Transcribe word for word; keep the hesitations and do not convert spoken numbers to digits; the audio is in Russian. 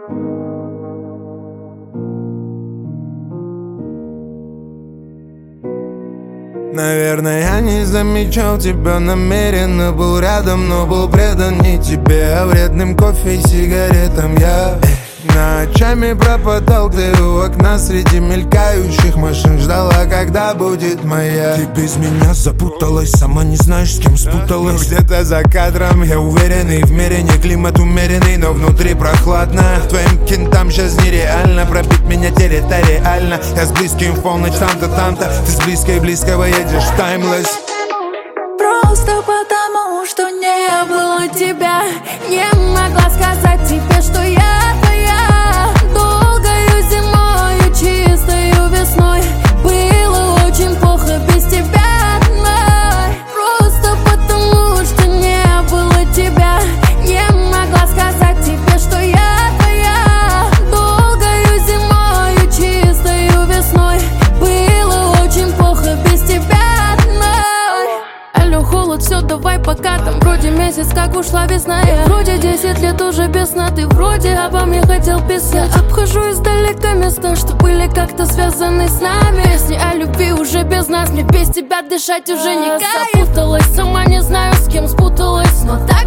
Наверное, я не замечал тебя намеренно. Был рядом, но был предан не тебе, а вредным кофе и сигаретам. Я ночами пропадал, ты у окна среди мелькающих машин. Ждала, когда будет моя. Ты без меня запуталась, сама не знаешь, с кем спуталась. Но где-то за кадром я уверенный, в мире не климат умеренный, но внутри прохладно. Твоим кентам сейчас нереально пробить меня территориально. Я с близким в полночь там-то, там-то. Ты с близкой близкого едешь в таймлесс. Просто потому, что не было тебя, не могла сказать тебе, что я твоя. Долгою зимою, чистою весной было очень плохо без тебя одной. Просто потому, что не было тебя, не могла сказать тебе, что я твоя. Долгою зимою, чистою весной было очень плохо без тебя одной. Алло, холод, все, давай пока. Там вроде месяц, как ушла весна. Я вроде десять лет уже без сна. Ты вроде обо мне хотел писать. Обхожу издалека места, что были как-то связаны с нами. Песни о любви уже без нас. Мне без тебя дышать уже не кайф. Запуталась, сама не знаю, с кем спуталась, но так